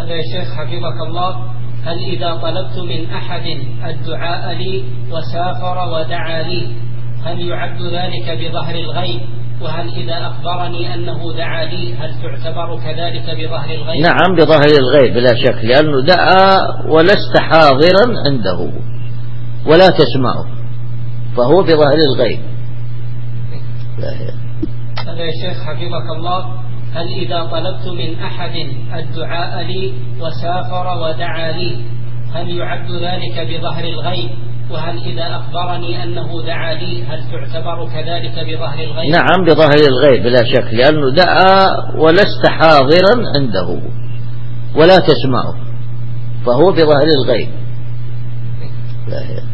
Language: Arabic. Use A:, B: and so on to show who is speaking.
A: هذا يا شيخ حفظك الله، هل إذا طلبت من أحد الدعاء لي وسافر ودعا لي هل يعد ذلك بظهر الغيب؟ وهل إذا أخبرني أنه دعا لي هل تعتبر كذلك بظهر الغيب؟
B: نعم بظهر الغيب بلا شك، لأنه دعا ولست حاضرا عنده ولا تسمعه، فهو بظهر الغيب.
A: هذا يا شيخ حفظك الله، هل إذا طلبت من أحد الدعاء لي وسافر ودعا لي هل يعد ذلك بظهر الغيب؟ وهل إذا أخبرني أنه دعا لي هل تعتبر كذلك بظهر الغيب؟
B: نعم بظهر الغيب بلا شك، لأنه دعا ولست حاضرا عنده ولا تسمعه، فهو بظهر الغيب.